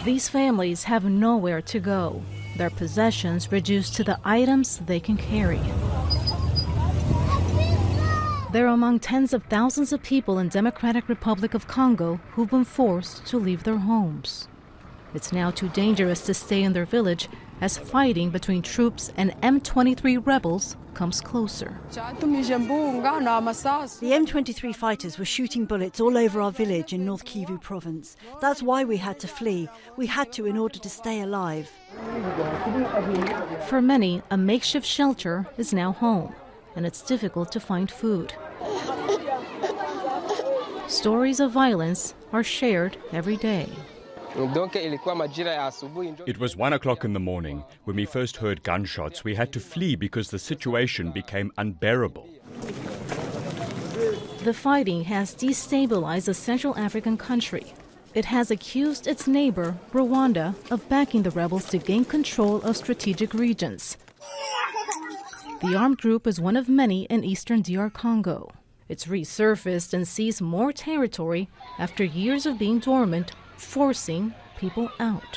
These families have nowhere to go, their possessions reduced to the items they can carry. They're among tens of thousands of people in Democratic Republic of Congo who've been forced to leave their homes. It's now too dangerous to stay in their village as fighting between troops and M23 rebels comes closer. The M23 fighters were shooting bullets all over our village in North Kivu province. That's why we had to flee. We had to in order to stay alive. For many, a makeshift shelter is now home, and it's difficult to find food. Stories of violence are shared every day. It was 1 o'clock in the morning. When we first heard gunshots, we had to flee because the situation became unbearable. The fighting has destabilized a Central African country. It has accused its neighbor, Rwanda, of backing the rebels to gain control of strategic regions. The armed group is one of many in eastern DR Congo. It's resurfaced and seized more territory after years of being dormant, forcing people out.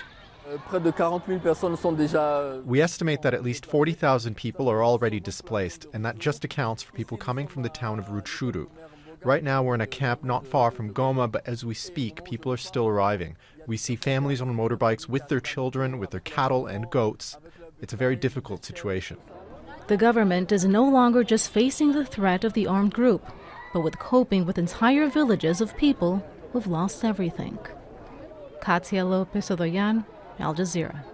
We estimate that at least 40,000 people are already displaced, and that just accounts for people coming from the town of Rutshuru. Right now we're in a camp not far from Goma, but as we speak, people are still arriving. We see families on motorbikes with their children, with their cattle and goats. It's a very difficult situation. The government is no longer just facing the threat of the armed group, but with coping with entire villages of people who've lost everything. Katia Lopez Odoyan, Al Jazeera.